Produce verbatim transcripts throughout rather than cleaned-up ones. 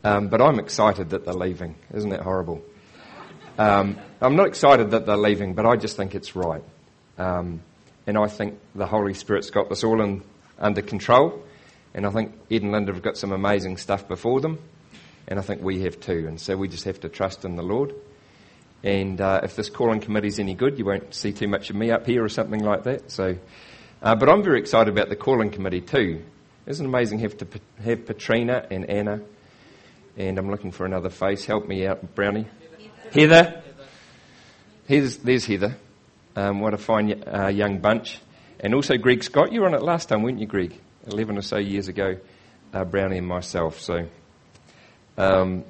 Um, but I'm excited that they're leaving. Isn't that horrible? Um, I'm not excited that they're leaving, but I just think it's right. Um, and I think the Holy Spirit's got this all in, under control. And I think Ed and Linda have got some amazing stuff before them. And I think we have too. And so we just have to trust in the Lord. And uh, if this calling committee's any good, you won't see too much of me up here or something like that. So, uh, but I'm very excited about the calling committee too. Isn't it amazing to have, to have Patrina and Anna? And I'm looking for another face. Help me out, Brownie. Heather. Heather. Here's, there's Heather. Um, what a fine uh, young bunch. And also Greg Scott. You were on it last time, weren't you, Greg? eleven or so years ago, uh, Brownie and myself. So, um,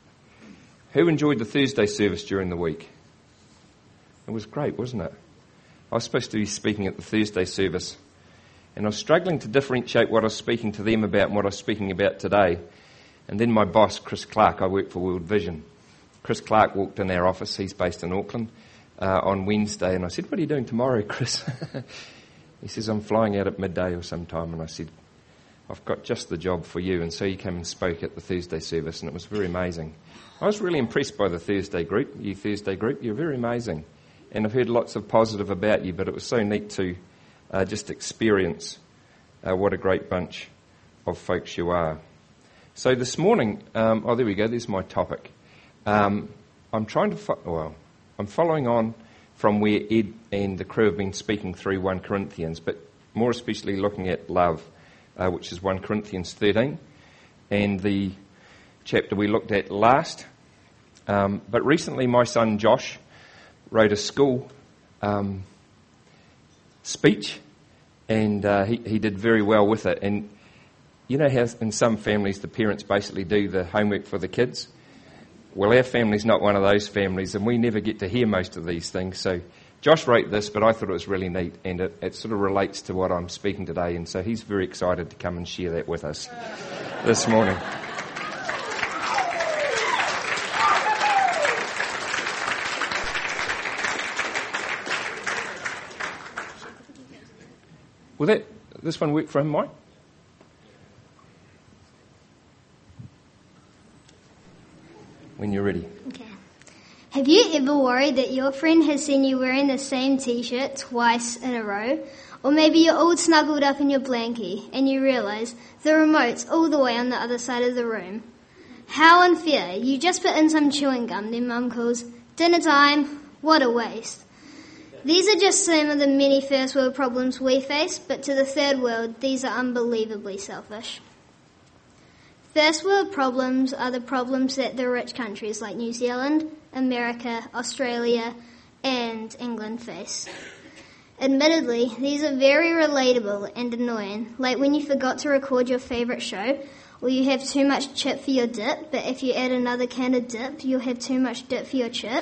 who enjoyed the Thursday service during the week? It was great, wasn't it? I was supposed to be speaking at the Thursday service, and I was struggling to differentiate what I was speaking to them about and what I was speaking about today. And then my boss, Chris Clark, I work for World Vision. Chris Clark walked in our office. He's based in Auckland uh, on Wednesday, and I said, "What are you doing tomorrow, Chris?" He says, "I'm flying out at midday or sometime." And I said, "I've got just the job for you." And so he came and spoke at the Thursday service, and it was very amazing. I was really impressed by the Thursday group, you Thursday group. You're very amazing. And I've heard lots of positive about you, but it was so neat to uh, just experience uh, what a great bunch of folks you are. So this morning, um, oh, there we go, there's my topic. Um, I'm trying to, fo- well, I'm following on from where Ed and the crew have been speaking through First Corinthians, but more especially looking at love, uh, which is First Corinthians thirteen, and the chapter we looked at last. Um, but recently my son Josh wrote a school um, speech, and uh, he, he did very well with it. And you know how in some families the parents basically do the homework for the kids? Well, our family's not one of those families, and we never get to hear most of these things. So Josh wrote this, but I thought it was really neat, and it, it sort of relates to what I'm speaking today, and so he's very excited to come and share that with us this morning. Will that this one work for him, Mike? When you're ready. Okay. Have you ever worried that your friend has seen you wearing the same t-shirt twice in a row? Or maybe you're all snuggled up in your blankie and you realise the remote's all the way on the other side of the room. How unfair. You just put in some chewing gum, then Mum calls, "Dinner time." What a waste. These are just some of the many first world problems we face, but to the third world, these are unbelievably selfish. First world problems are the problems that the rich countries like New Zealand, America, Australia, and England face. Admittedly, these are very relatable and annoying, like when you forgot to record your favourite show, or you have too much chip for your dip, but if you add another can of dip, you'll have too much dip for your chip.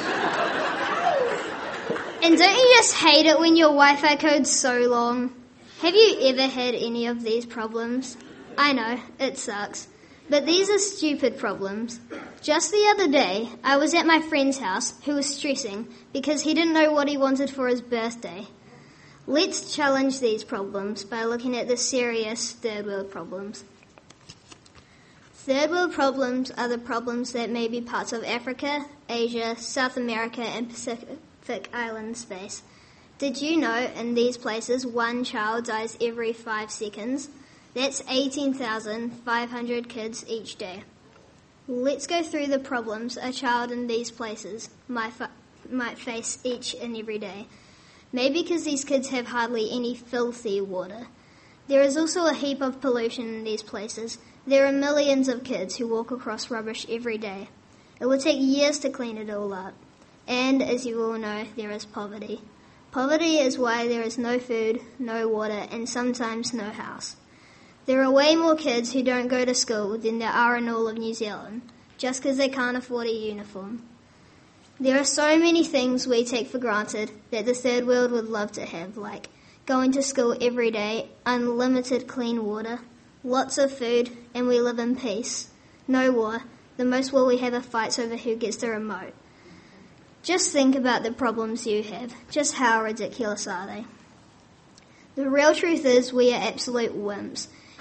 And don't you just hate it when your Wi-Fi code's so long? Have you ever had any of these problems? I know, it sucks. But these are stupid problems. Just the other day, I was at my friend's house who was stressing because he didn't know what he wanted for his birthday. Let's challenge these problems by looking at the serious third world problems. Third world problems are the problems that maybe parts of Africa, Asia, South America, and Pacific Islands face. Did you know in these places one child dies every five seconds? That's eighteen thousand five hundred kids each day. Let's go through the problems a child in these places might, fa- might face each and every day. Maybe because these kids have hardly any filthy water. There is also a heap of pollution in these places. There are millions of kids who walk across rubbish every day. It will take years to clean it all up. And, as you all know, there is poverty. Poverty is why there is no food, no water, and sometimes no house. There are way more kids who don't go to school than there are in all of New Zealand, just because they can't afford a uniform. There are so many things we take for granted that the third world would love to have, like going to school every day, unlimited clean water, lots of food, and we live in peace. No war. The most war we have are fights over who gets the remote. Just think about the problems you have. Just how ridiculous are they? The real truth is we are absolute wimps.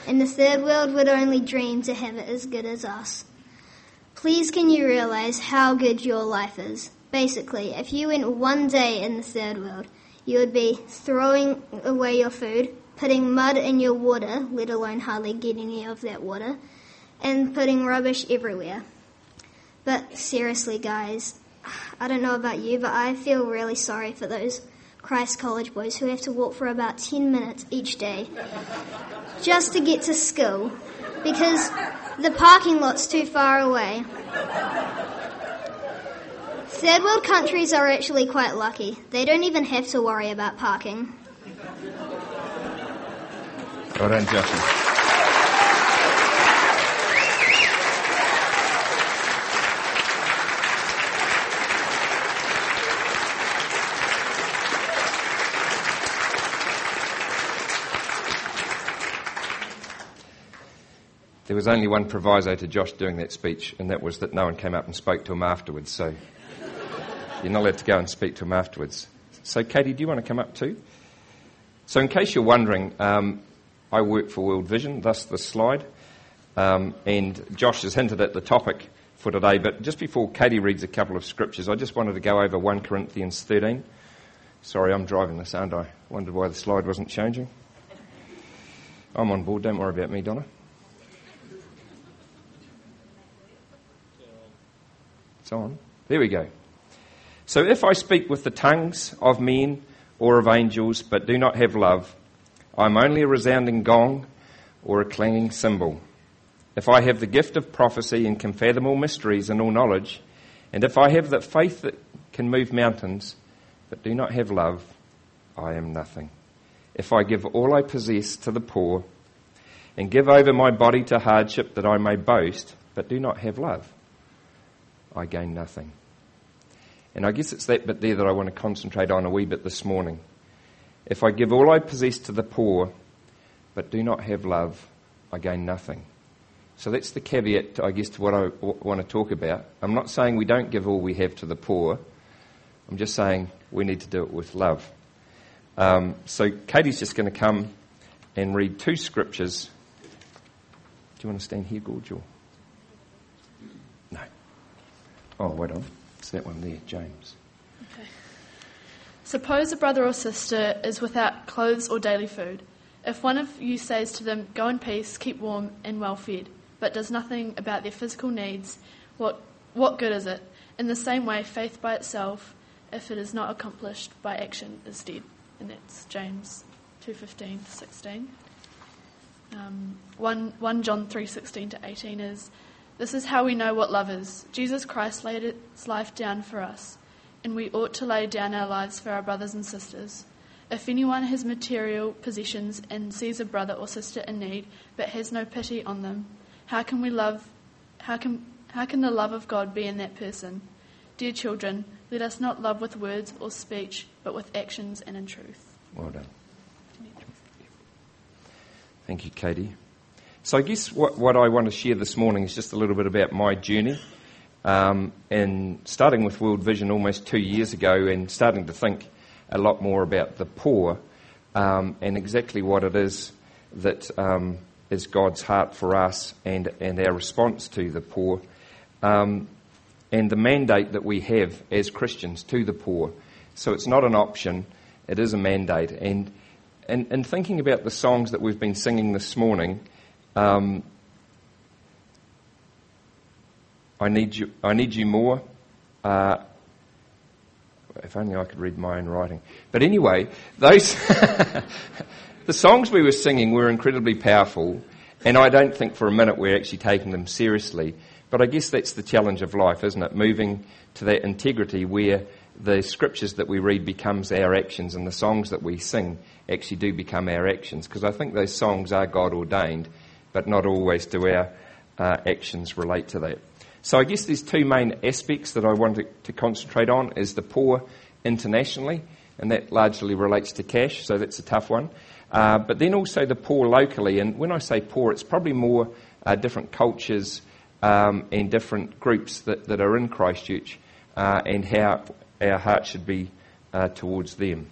and the third world would only dream to have it as good as us. Please can you realize how good your life is? Basically, if you went one day in the third world, you would be throwing away your food, putting mud in your water, let alone hardly getting any of that water, and putting rubbish everywhere. But seriously, guys, I don't know about you, but I feel really sorry for those Christ College boys who have to walk for about ten minutes each day just to get to school because the parking lot's too far away. Third world countries are actually quite lucky. They don't even have to worry about parking. Well done, Joshua. There was only one proviso to Josh doing that speech, and that was that no one came up and spoke to him afterwards, so you're not allowed to go and speak to him afterwards. So, Katie, do you want to come up too? So, in case you're wondering, um, I work for World Vision, thus the slide, um, and Josh has hinted at the topic for today, but just before Katie reads a couple of scriptures, I just wanted to go over First Corinthians thirteen. Sorry, I'm driving this, aren't I? Wondered why the slide wasn't changing. I'm on board, don't worry about me, Donna. It's on. There we go. So if I speak with the tongues of men or of angels, but do not have love, I'm only a resounding gong or a clanging cymbal. If I have the gift of prophecy and can fathom all mysteries and all knowledge, and if I have that faith that can move mountains, but do not have love, I am nothing. If I give all I possess to the poor, and give over my body to hardship that I may boast, but do not have love, I gain nothing. And I guess it's that bit there that I want to concentrate on a wee bit this morning. If I give all I possess to the poor, but do not have love, I gain nothing. So that's the caveat, I guess, to what I w- want to talk about. I'm not saying we don't give all we have to the poor. I'm just saying we need to do it with love. Um, so Katie's just going to come and read two scriptures. Do you want to stand here, Gorge? Or? No. Oh, wait on. It's that one there, James. Okay. Suppose a brother or sister is without clothes or daily food. If one of you says to them, "Go in peace, keep warm and well fed," but does nothing about their physical needs, what what good is it? In the same way, faith by itself, if it is not accomplished by action, is dead. And that's James two fifteen to sixteen. Um, one, First John three sixteen to eighteen is, "This is how we know what love is. Jesus Christ laid his life down for us, and we ought to lay down our lives for our brothers and sisters. If anyone has material possessions and sees a brother or sister in need, but has no pity on them, how can we love? How can how can the love of God be in that person? Dear children, let us not love with words or speech, but with actions and in truth." Well done. Thank you, Katie. So I guess what, what I want to share this morning is just a little bit about my journey. Um, and starting with World Vision almost two years ago and starting to think a lot more about the poor um, and exactly what it is that um, is God's heart for us and, and our response to the poor um, and the mandate that we have as Christians to the poor. So it's not an option, it is a mandate. And, and, and thinking about the songs that we've been singing this morning, um, I need you, I need you more. Uh, if only I could read my own writing. But anyway, those the songs we were singing were incredibly powerful, and I don't think for a minute we're actually taking them seriously. But I guess that's the challenge of life, isn't it? Moving to that integrity where the scriptures that we read becomes our actions, and the songs that we sing actually do become our actions. Because I think those songs are God ordained, but not always do our uh, actions relate to that. So I guess there's two main aspects that I want to, to concentrate on, is the poor internationally, and that largely relates to cash, so that's a tough one. Uh, but then also the poor locally, and when I say poor, it's probably more uh, different cultures um, and different groups that, that are in Christchurch, uh, and how our heart should be uh, towards them.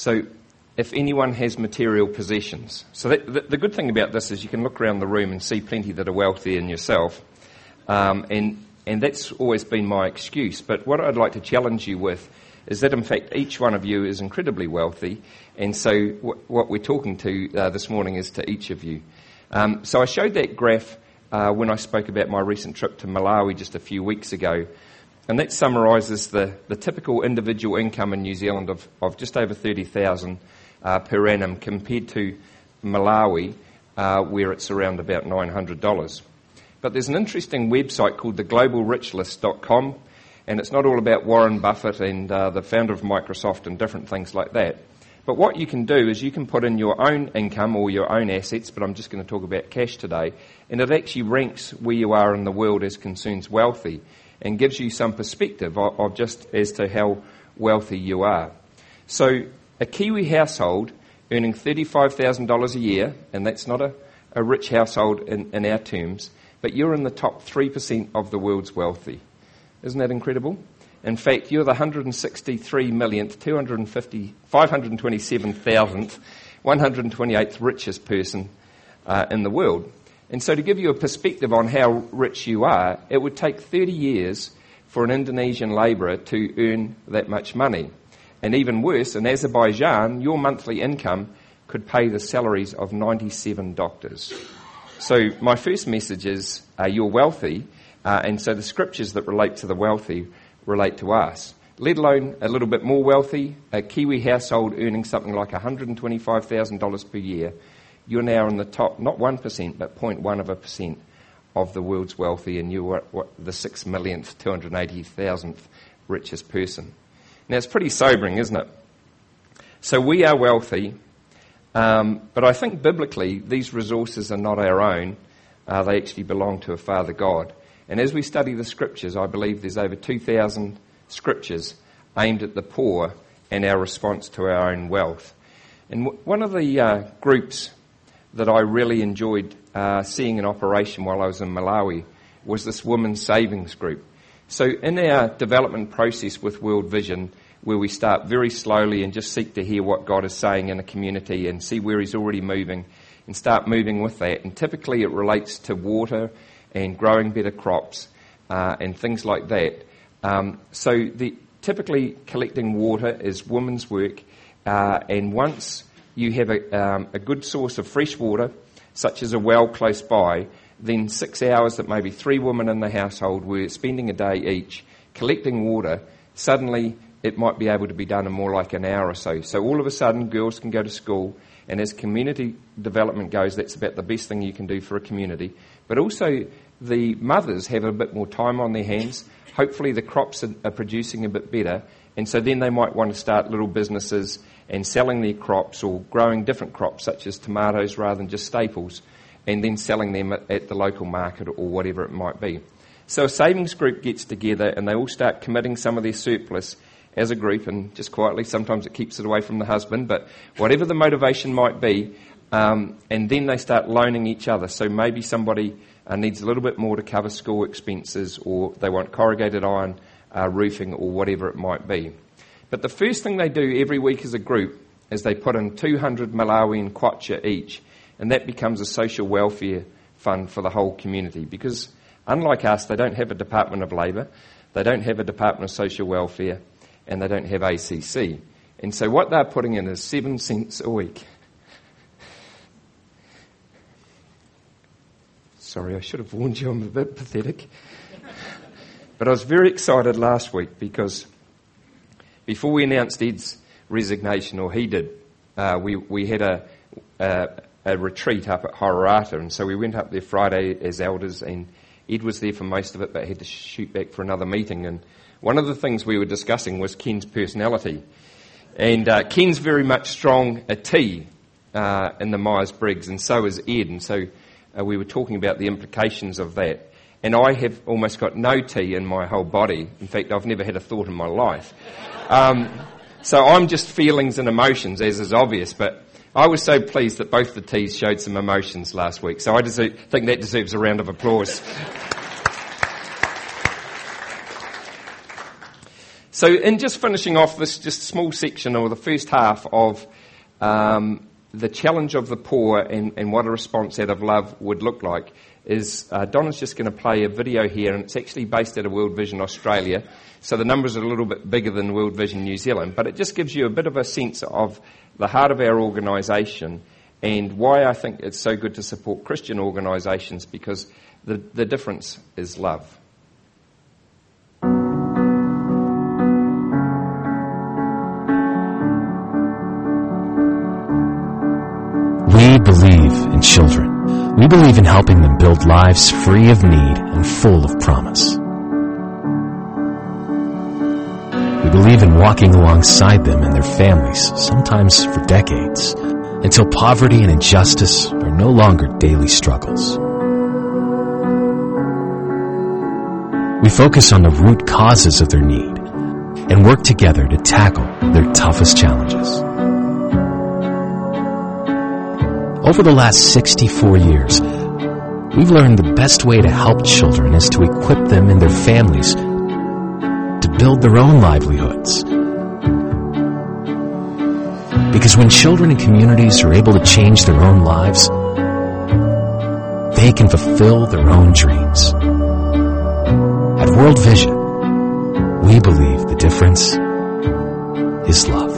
So if anyone has material possessions. So that, the, the good thing about this is you can look around the room and see plenty that are wealthy in yourself. Um, and, and that's always been my excuse. But what I'd like to challenge you with is that, in fact, each one of you is incredibly wealthy. And so w- what we're talking to uh, this morning is to each of you. Um, so I showed that graph uh, when I spoke about my recent trip to Malawi just a few weeks ago. And that summarises the, the typical individual income in New Zealand of, of just over thirty thousand dollars uh, per annum compared to Malawi, uh, where it's around about nine hundred dollars. But there's an interesting website called the global rich list dot com, and it's not all about Warren Buffett and uh, the founder of Microsoft and different things like that. But what you can do is you can put in your own income or your own assets, but I'm just going to talk about cash today, and it actually ranks where you are in the world as concerns wealthy, and gives you some perspective of, of just as to how wealthy you are. So a Kiwi household earning thirty-five thousand dollars a year, and that's not a, a rich household in, in our terms, but you're in the top three percent of the world's wealthy. Isn't that incredible? In fact, you're the one hundred sixty-three millionth, two hundred fifty, five hundred twenty-seven thousandth, one hundred twenty-eighth richest person uh, in the world. And so to give you a perspective on how rich you are, it would take thirty years for an Indonesian labourer to earn that much money. And even worse, in Azerbaijan, your monthly income could pay the salaries of ninety-seven doctors. So my first message is uh, you're wealthy, uh, and so the scriptures that relate to the wealthy relate to us, let alone a little bit more wealthy, a Kiwi household earning something like one hundred twenty-five thousand dollars per year. You're now in the top, not one percent, but zero point one of a percent of the world's wealthy, and you are what, the six millionth, two hundred eighty thousandth richest person. Now, it's pretty sobering, isn't it? So we are wealthy, um, but I think biblically these resources are not our own. Uh, they actually belong to a Father God. And as we study the scriptures, I believe there's over two thousand scriptures aimed at the poor and our response to our own wealth. And w- one of the uh, groups that I really enjoyed uh, seeing in operation while I was in Malawi was this women's savings group. So in our development process with World Vision, where we start very slowly and just seek to hear what God is saying in a community and see where he's already moving and start moving with that. And typically it relates to water and growing better crops uh, and things like that. Um, so the, typically collecting water is women's work, uh, and once you have a, um, a good source of fresh water, such as a well close by, then six hours that maybe three women in the household were spending a day each collecting water, suddenly it might be able to be done in more like an hour or so. So all of a sudden girls can go to school, and as community development goes, that's about the best thing you can do for a community. But also the mothers have a bit more time on their hands. Hopefully the crops are, are producing a bit better, and so then they might want to start little businesses and selling their crops or growing different crops such as tomatoes rather than just staples, and then selling them at, at the local market or whatever it might be. So a savings group gets together and they all start committing some of their surplus as a group, and just quietly, sometimes it keeps it away from the husband, but whatever the motivation might be, um, and then they start loaning each other. So maybe somebody uh, needs a little bit more to cover school expenses, or they want corrugated iron uh, roofing or whatever it might be. But the first thing they do every week as a group is they put in two hundred Malawian kwacha each, and that becomes a social welfare fund for the whole community, because unlike us, they don't have a Department of Labour, they don't have a Department of Social Welfare, and they don't have A C C. And so what they're putting in is seven cents a week. Sorry, I should have warned you I'm a bit pathetic. But I was very excited last week because before we announced Ed's resignation, or he did, uh, we, we had a, a, a retreat up at Hororata, and so we went up there Friday as elders, and Ed was there for most of it but had to shoot back for another meeting. And one of the things we were discussing was Ken's personality. And uh, Ken's very much strong a T uh, in the Myers-Briggs, and so is Ed. And so uh, we were talking about the implications of that. And I have almost got no T in my whole body. In fact, I've never had a thought in my life. Um, so I'm just feelings and emotions, as is obvious. But I was so pleased that both the T's showed some emotions last week. So I deserve, think that deserves a round of applause. So in just finishing off this just small section, or the first half of um, the challenge of the poor and, and what a response out of love would look like, is uh, Donna's just going to play a video here, and it's actually based out of World Vision Australia. So the numbers are a little bit bigger than World Vision New Zealand, but it just gives you a bit of a sense of the heart of our organisation and why I think it's so good to support Christian organisations, because the, the difference is love. We believe in children. We believe in helping them build lives free of need and full of promise. We believe in walking alongside them and their families, sometimes for decades, until poverty and injustice are no longer daily struggles. We focus on the root causes of their need and work together to tackle their toughest challenges. Over the last sixty-four years, we've learned the best way to help children is to equip them and their families to build their own livelihoods. Because when children and communities are able to change their own lives, they can fulfill their own dreams. At World Vision, we believe the difference is love.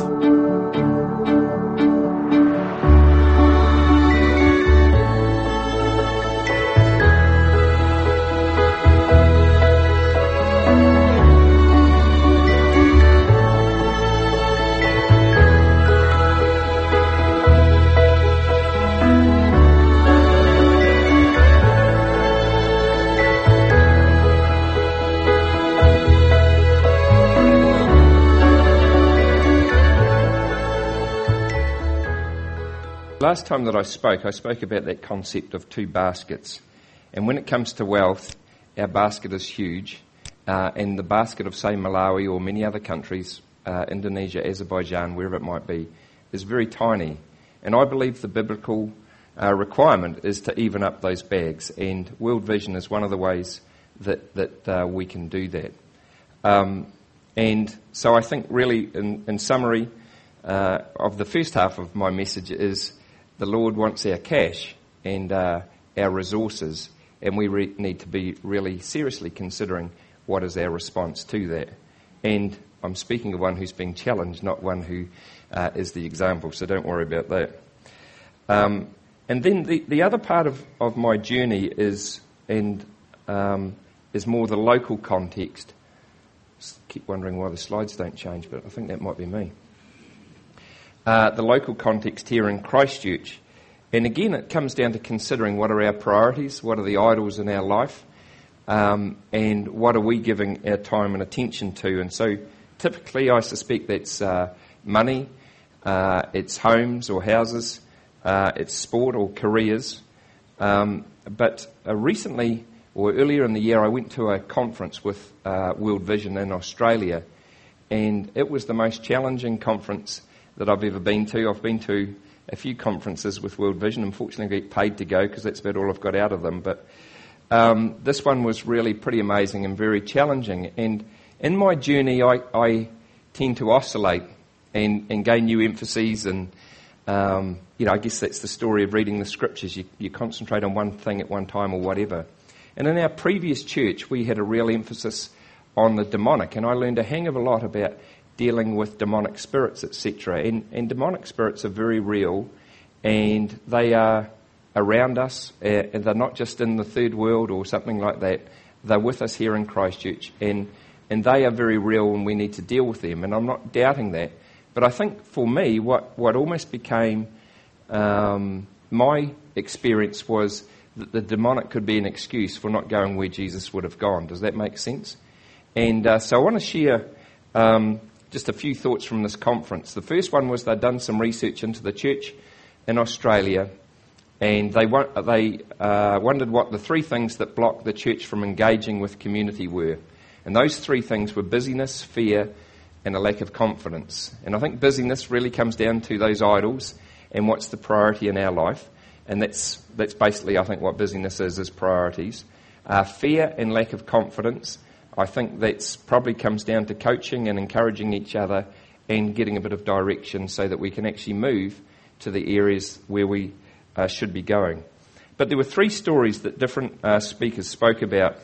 Last time that I spoke, I spoke about that concept of two baskets. And when it comes to wealth, our basket is huge. Uh, and the basket of, say, Malawi or many other countries, uh, Indonesia, Azerbaijan, wherever it might be, is very tiny. And I believe the biblical uh, requirement is to even up those bags. And World Vision is one of the ways that, that uh, we can do that. Um, and so I think really, in, in summary, uh, of the first half of my message is the Lord wants our cash and uh, our resources, and we re- need to be really seriously considering what is our response to that. And I'm speaking of one who's being challenged, not one who uh, is the example, so don't worry about that. Um, and then the, the other part of, of my journey is and um, is more the local context. Just keep wondering why the slides don't change, but I think that might be me. Uh, the local context here in Christchurch. And again, it comes down to considering what are our priorities, what are the idols in our life, um, and what are we giving our time and attention to. And so typically I suspect that's uh, money, uh, it's homes or houses, uh, it's sport or careers. Um, but uh, recently, or earlier in the year, I went to a conference with uh, World Vision in Australia, and it was the most challenging conference that I've ever been to. I've been to a few conferences with World Vision. Unfortunately, I get paid to go because that's about all I've got out of them. But um, this one was really pretty amazing and very challenging. And in my journey, I, I tend to oscillate and, and gain new emphases. And, um, you know, I guess that's the story of reading the scriptures. You, you concentrate on one thing at one time or whatever. And in our previous church, we had a real emphasis on the demonic. And I learned a hang of a lot about dealing with demonic spirits, et cetera. And, and demonic spirits are very real, and they are around us, uh, and they're not just in the third world or something like that. They're with us here in Christchurch, and, and they are very real, and we need to deal with them. And I'm not doubting that. But I think for me, what, what almost became um, my experience was that the demonic could be an excuse for not going where Jesus would have gone. Does that make sense? And uh, so I want to share Um, just a few thoughts from this conference. The first one was they'd done some research into the church in Australia, and they they uh, wondered what the three things that block the church from engaging with community were. And those three things were busyness, fear, and a lack of confidence. And I think busyness really comes down to those idols and what's the priority in our life. And that's that's basically, I think, what busyness is, is priorities. Uh, fear and lack of confidence. I think that's probably comes down to coaching and encouraging each other and getting a bit of direction so that we can actually move to the areas where we uh, should be going. But there were three stories that different uh, speakers spoke about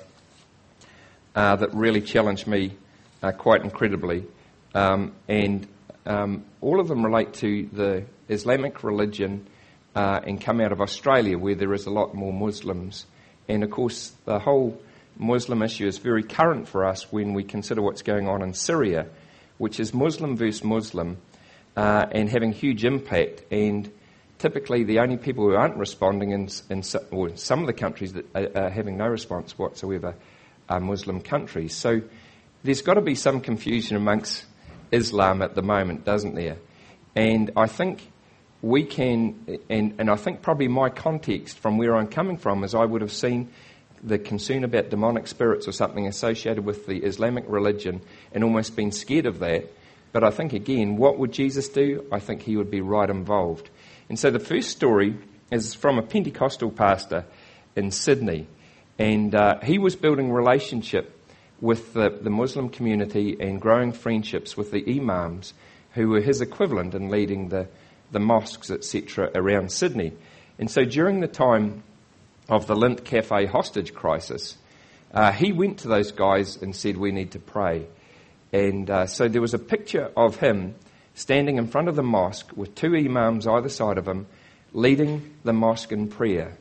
uh, that really challenged me uh, quite incredibly. Um, and um, all of them relate to the Islamic religion uh, and come out of Australia, where there is a lot more Muslims. And of course, the whole Muslim issue is very current for us when we consider what's going on in Syria, which is Muslim versus Muslim, uh, and having huge impact. And typically the only people who aren't responding in, in or some of the countries that are, are having no response whatsoever are Muslim countries. So there's got to be some confusion amongst Islam at the moment, doesn't there? And I think we can, and, and I think probably my context from where I'm coming from is I would have seen the concern about demonic spirits or something associated with the Islamic religion and almost been scared of that. But I think, again, what would Jesus do? I think he would be right involved. And so the first story is from a Pentecostal pastor in Sydney. And uh, he was building relationship with the, the Muslim community and growing friendships with the imams who were his equivalent in leading the, the mosques, et cetera, around Sydney. And so during the time of the Lint Cafe hostage crisis, uh, he went to those guys and said, we need to pray. And uh, so there was a picture of him standing in front of the mosque with two imams either side of him, leading the mosque in prayer.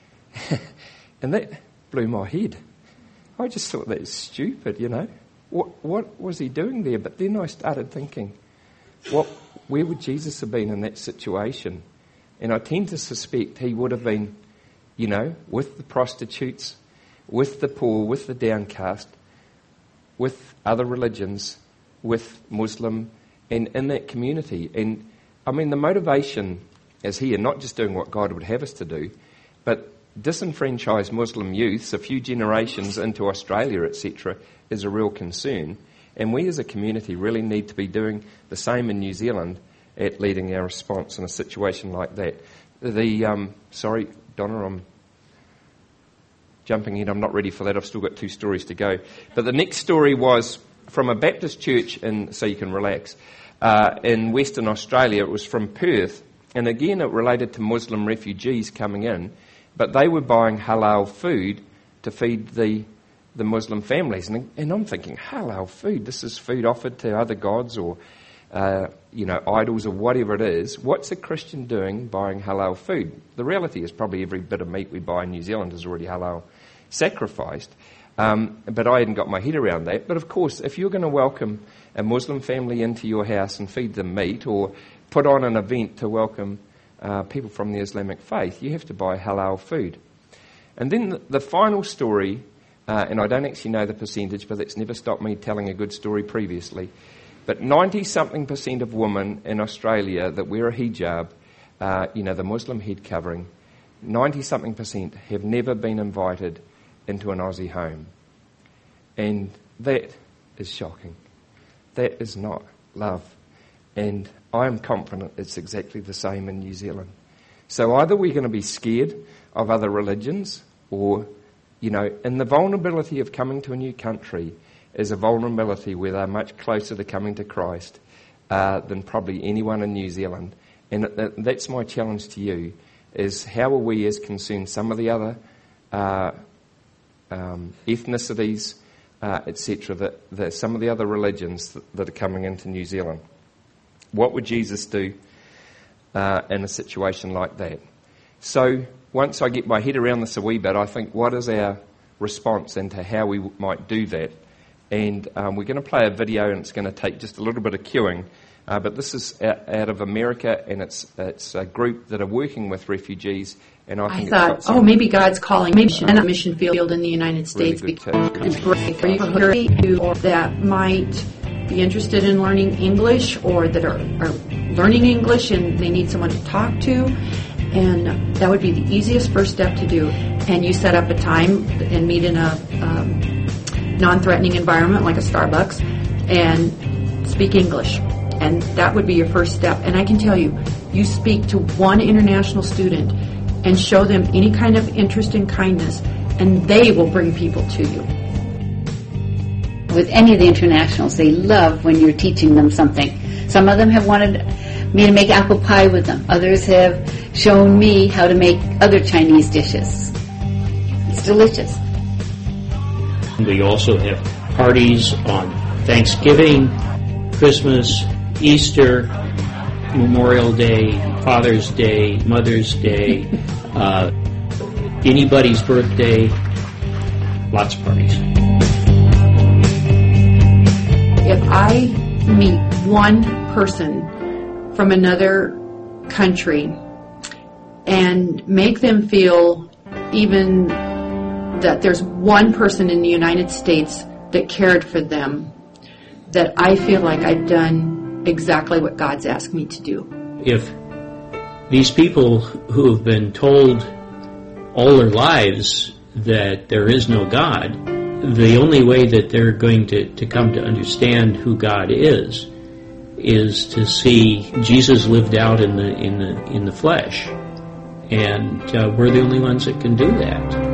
And that blew my head. I just thought that's stupid, you know. What what was he doing there? But then I started thinking, what where would Jesus have been in that situation? And I tend to suspect he would have been, you know, with the prostitutes, with the poor, with the downcast, with other religions, with Muslim, and in that community. And, I mean, the motivation is here, not just doing what God would have us to do, but disenfranchised Muslim youths a few generations into Australia, et cetera, is a real concern. And we as a community really need to be doing the same in New Zealand at leading our response in a situation like that. The, um, sorry, Donna, I'm jumping in. I'm not ready for that. I've still got two stories to go. But the next story was from a Baptist church in, so you can relax, uh, in Western Australia. It was from Perth. And again, it related to Muslim refugees coming in. But they were buying halal food to feed the the Muslim families. And, and I'm thinking, halal food? This is food offered to other gods or, uh, you know, idols or whatever it is. What's a Christian doing buying halal food? The reality is probably every bit of meat we buy in New Zealand is already halal sacrificed. Um, but I hadn't got my head around that. But of course, if you're going to welcome a Muslim family into your house and feed them meat, or put on an event to welcome uh, people from the Islamic faith, you have to buy halal food. And then the, the final story, uh, and I don't actually know the percentage, but that's never stopped me telling a good story previously, but ninety-something percent of women in Australia that wear a hijab, uh, you know, the Muslim head covering, ninety-something percent have never been invited into an Aussie home. And that is shocking. That is not love. And I am confident it's exactly the same in New Zealand. So either we're going to be scared of other religions, or, you know, and the vulnerability of coming to a new country is a vulnerability where they're much closer to coming to Christ uh, than probably anyone in New Zealand. And that's my challenge to you, is how are we as concerned some of the other uh, um, ethnicities, uh, et cetera, that, that some of the other religions that, that are coming into New Zealand. What would Jesus do uh, in a situation like that? So once I get my head around this a wee bit, I think, what is our response into how we might do that? And um, we're going to play a video, and it's going to take just a little bit of cueing. Uh, but this is out, out of America, and it's it's a group that are working with refugees. And I, think I thought, oh, maybe God's calling me to a mission field in the United States. Really because you that might be interested in learning English, or that are, are learning English and they need someone to talk to. And that would be the easiest first step to do. And you set up a time and meet in a um, non-threatening environment like a Starbucks and speak English. And that would be your first step. And I can tell you, you speak to one international student and show them any kind of interest and kindness, and they will bring people to you. with any of the internationals, they love when you're teaching them something. Some of them have wanted me to make apple pie with them. Others have shown me how to make other Chinese dishes. It's delicious. We also have parties on Thanksgiving, Christmas, Easter, Memorial Day, Father's Day, Mother's Day, uh, anybody's birthday, lots of parties. If I meet one person from another country and make them feel even that there's one person in the United States that cared for them, that I feel like I've done exactly what God's asked me to do. If these people who have been told all their lives that there is no God, the only way that they're going to, to come to understand who God is is to see Jesus lived out in the in the in the flesh, and uh, we're the only ones that can do that.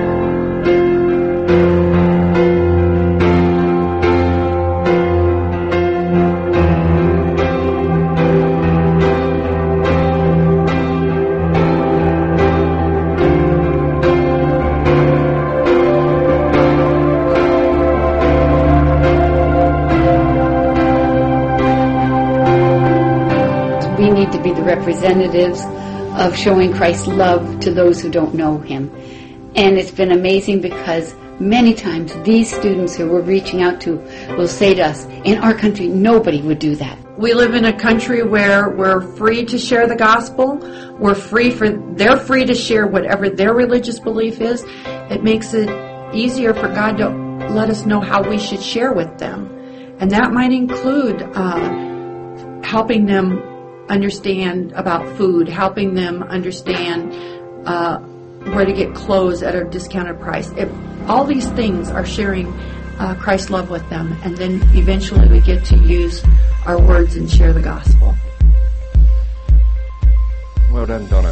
Representatives of showing Christ's love to those who don't know Him. And it's been amazing because many times these students who we're reaching out to will say to us, in our country, nobody would do that. We live in a country where we're free to share the gospel. We're free for, they're free to share whatever their religious belief is. It makes it easier for God to let us know how we should share with them. And that might include uh, helping them understand about food, helping them understand uh, where to get clothes at a discounted price. If all these things are sharing uh, Christ's love with them, and then eventually we get to use our words and share the gospel. Well done, Donna.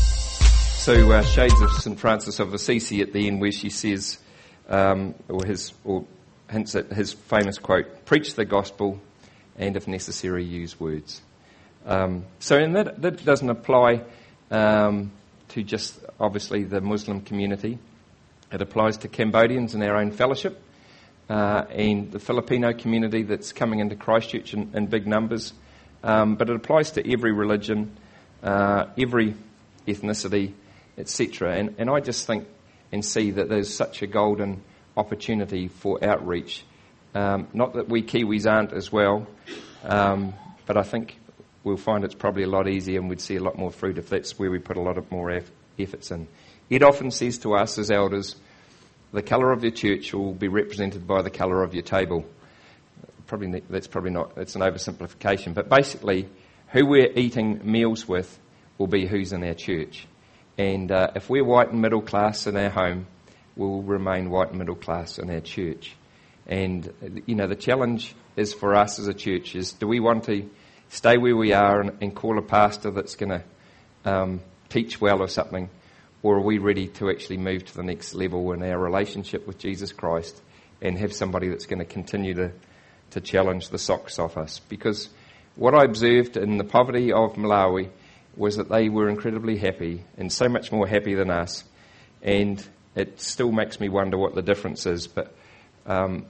So uh, shades of Saint Francis of Assisi at the end, where she says, um, or his, or hints at his famous quote, "Preach the gospel, and if necessary, use words." Um, so and that, that doesn't apply um, to just, obviously, the Muslim community. It applies to Cambodians in our own fellowship uh, and the Filipino community that's coming into Christchurch in, in big numbers. Um, but it applies to every religion, uh, every ethnicity, et cetera. And, and I just think and see that there's such a golden opportunity for outreach. Um, not that we Kiwis aren't as well, um, but I think we'll find it's probably a lot easier and we'd see a lot more fruit if that's where we put a lot of more eff- efforts in. Ed often says to us as elders, the colour of your church will be represented by the colour of your table. Probably that's probably not, it's an oversimplification, but basically who we're eating meals with will be who's in our church. And uh, if we're white and middle class in our home, we'll remain white and middle class in our church. And, you know, the challenge is for us as a church is, do we want to stay where we are and, and call a pastor that's going to um, teach well or something, or are we ready to actually move to the next level in our relationship with Jesus Christ and have somebody that's going to continue to, to challenge the socks off us? Because what I observed in the poverty of Malawi was that they were incredibly happy, and so much more happy than us, and it still makes me wonder what the difference is. But um,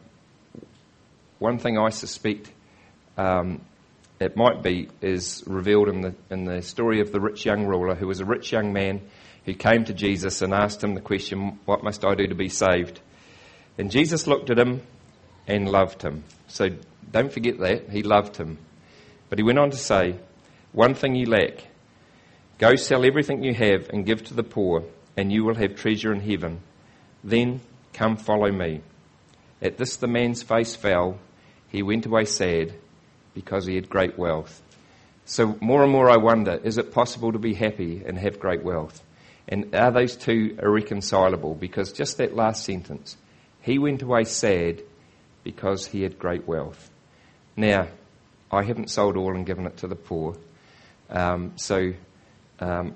one thing I suspect um, it might be is revealed in the in the story of the rich young ruler, who was a rich young man who came to Jesus and asked him the question, "What must I do to be saved?" And Jesus looked at him and loved him. So don't forget that. He loved him. But he went on to say, "One thing you lack. Go sell everything you have and give to the poor, and you will have treasure in heaven. Then come follow me." At this the man's face fell. He went away sad, because he had great wealth. So more and more I wonder, is it possible to be happy and have great wealth? And are those two irreconcilable? Because just that last sentence, he went away sad because he had great wealth. Now, I haven't sold all and given it to the poor. Um, so, um,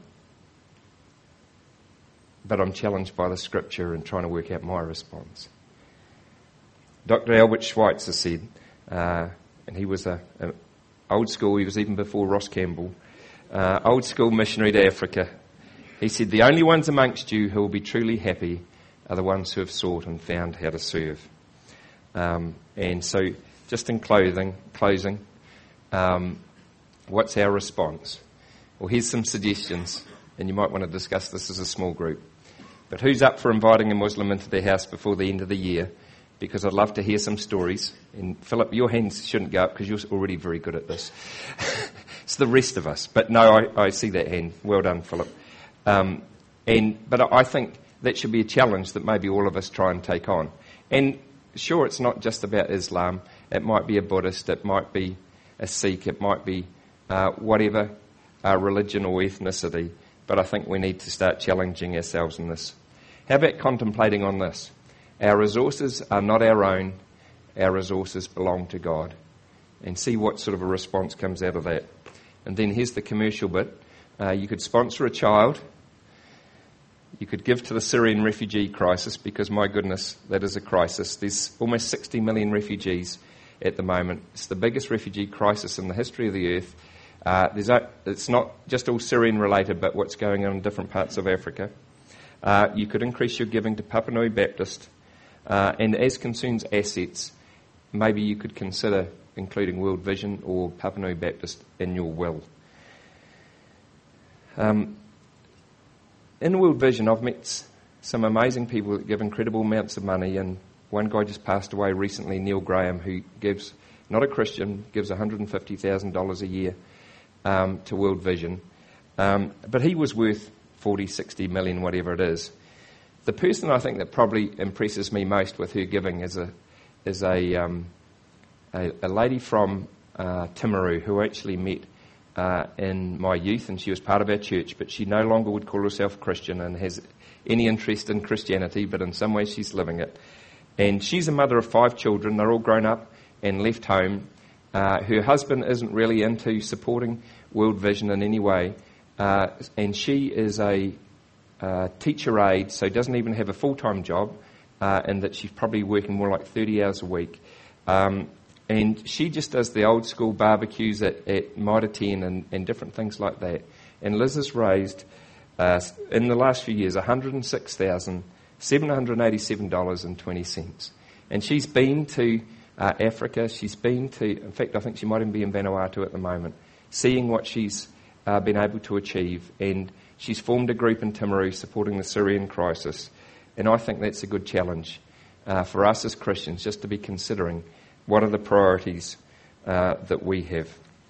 but I'm challenged by the scripture and trying to work out my response. Doctor Albert Schweitzer said, uh, and he was a, a old school, he was even before Ross Campbell, uh, old school missionary to Africa. He said, the only ones amongst you who will be truly happy are the ones who have sought and found how to serve. Um, and so, just in clothing, closing, um, what's our response? Well, here's some suggestions, and you might want to discuss this as a small group. But who's up for inviting a Muslim into their house before the end of the year? Because I'd love to hear some stories. And Philip, your hands shouldn't go up because you're already very good at this. It's the rest of us. But no, I, I see that hand. Well done, Philip. Um, and but I think that should be a challenge that maybe all of us try and take on. And sure, it's not just about Islam. It might be a Buddhist. It might be a Sikh. It might be uh, whatever uh, religion or ethnicity. But I think we need to start challenging ourselves in this. How about contemplating on this? Our resources are not our own. Our resources belong to God. And see what sort of a response comes out of that. And then here's the commercial bit. Uh, you could sponsor a child. You could give to the Syrian refugee crisis because, my goodness, that is a crisis. There's almost sixty million refugees at the moment. It's the biggest refugee crisis in the history of the earth. Uh, there's a, it's not just all Syrian related, but what's going on in different parts of Africa. Uh, you could increase your giving to Papanui Baptist. Uh, and as concerns assets, maybe you could consider including World Vision or Papanui Baptist in your will. Um, in World Vision, I've met some amazing people that give incredible amounts of money, and one guy just passed away recently, Neil Graham, who gives, not a Christian, gives one hundred fifty thousand dollars a year um, to World Vision. Um, but he was worth forty, sixty million, whatever it is. The person I think that probably impresses me most with her giving is a is a um, a, a lady from uh, Timaru who I actually met uh, in my youth, and she was part of our church, but she no longer would call herself Christian and has any interest in Christianity, but in some ways she's living it. And she's a mother of five children. They're all grown up and left home. Uh, her husband isn't really into supporting World Vision in any way, uh, and she is a Uh, teacher aide, so doesn't even have a full-time job, uh, and that she's probably working more like thirty hours a week. Um, and she just does the old school barbecues at, at Mitre ten and, and different things like that. And Liz has raised, uh, in the last few years, one hundred six thousand seven hundred eighty-seven dollars and twenty cents. And she's been to uh, Africa, she's been to, in fact, I think she might even be in Vanuatu at the moment, seeing what she's uh, been able to achieve. And she's formed a group in Timaru supporting the Syrian crisis, and I think that's a good challenge uh, for us as Christians, just to be considering what are the priorities uh, that we have.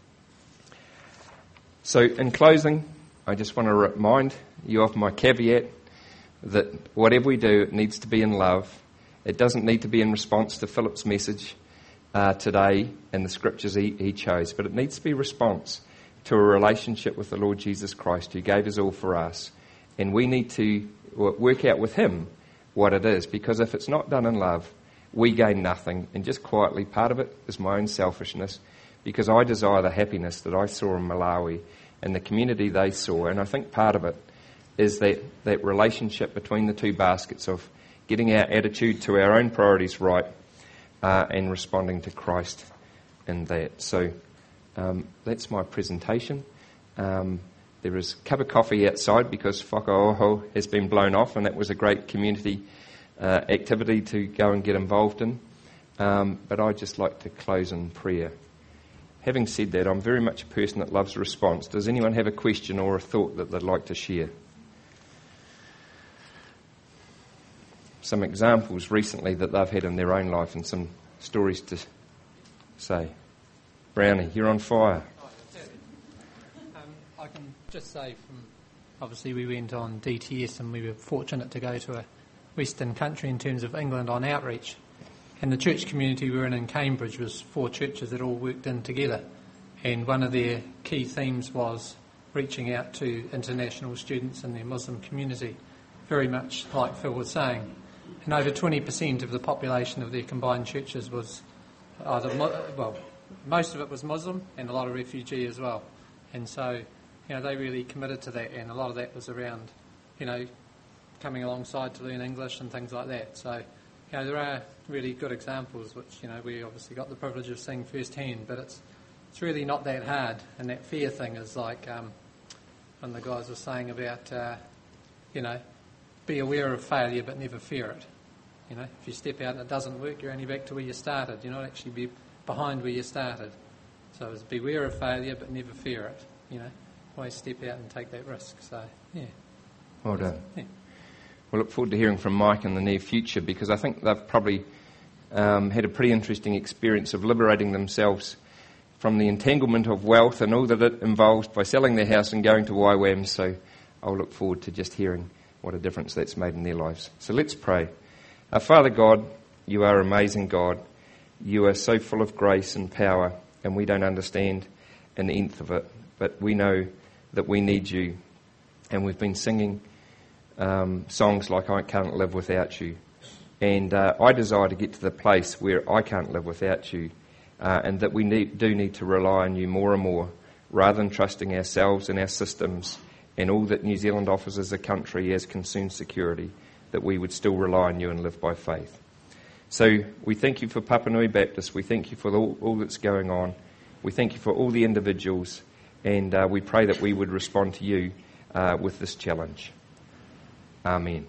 So in closing, I just want to remind you of my caveat that whatever we do, it needs to be in love. It doesn't need to be in response to Philip's message uh, today and the scriptures he, he chose, but it needs to be response to a relationship with the Lord Jesus Christ, who gave his all for us. And we need to work out with him what it is, because if it's not done in love, we gain nothing. And just quietly, part of it is my own selfishness, because I desire the happiness that I saw in Malawi and the community they saw. And I think part of it is that, that relationship between the two baskets of getting our attitude to our own priorities right uh, and responding to Christ in that. So Um, that's my presentation. Um, there is a cup of coffee outside because Whakaoho has been blown off, and that was a great community uh, activity to go and get involved in. Um, but I'd just like to close in prayer. Having said that, I'm very much a person that loves response. Does anyone have a question or a thought that they'd like to share? Some examples recently that they've had in their own life and some stories to say. Brownie, you're on fire. Um, I can just say from, obviously we went on D T S and we were fortunate to go to a Western country in terms of England on outreach. And the church community we were in in Cambridge was four churches that all worked in together. And one of their key themes was reaching out to international students in their Muslim community, very much like Phil was saying. And over twenty percent of the population of their combined churches was either, well, most of it was Muslim and a lot of refugee as well. And so, you know, they really committed to that, and a lot of that was around, you know, coming alongside to learn English and things like that. So you know, there are really good examples, which, you know, we obviously got the privilege of seeing firsthand, but it's it's really not that hard. And that fear thing is like, um, when the guys were saying about, uh, you know, be aware of failure but never fear it. You know, if you step out and it doesn't work, you're only back to where you started. You're not actually be behind where you started. So it's beware of failure but never fear it. You know, always step out and take that risk. So, yeah. Well done. Yeah. We'll look forward to hearing from Mike in the near future, because I think they've probably um, had a pretty interesting experience of liberating themselves from the entanglement of wealth and all that it involves by selling their house and going to Y WAM. So I'll look forward to just hearing what a difference that's made in their lives. So let's pray. Our Father God, you are amazing God. You are so full of grace and power, and we don't understand an nth of it, but we know that we need you. And we've been singing um, songs like I Can't Live Without You. And uh, I desire to get to the place where I can't live without you, uh, and that we need, do need to rely on you more and more, rather than trusting ourselves and our systems and all that New Zealand offers as a country as concerns security, that we would still rely on you and live by faith. So we thank you for Papanui Baptist. We thank you for all, all that's going on. We thank you for all the individuals, and uh, we pray that we would respond to you uh, with this challenge. Amen.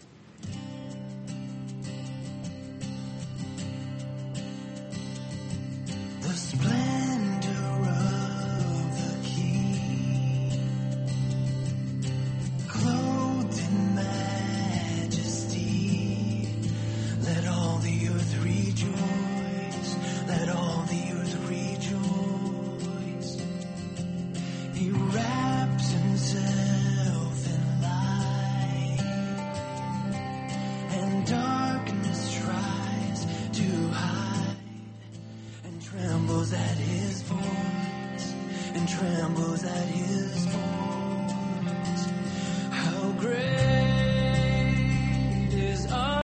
The splendor of the King, clothed in majesty, let all the earth rejoice, let all the earth rejoice. He wraps himself in light, and darkness tries to hide, and trembles at his voice, and trembles at his voice.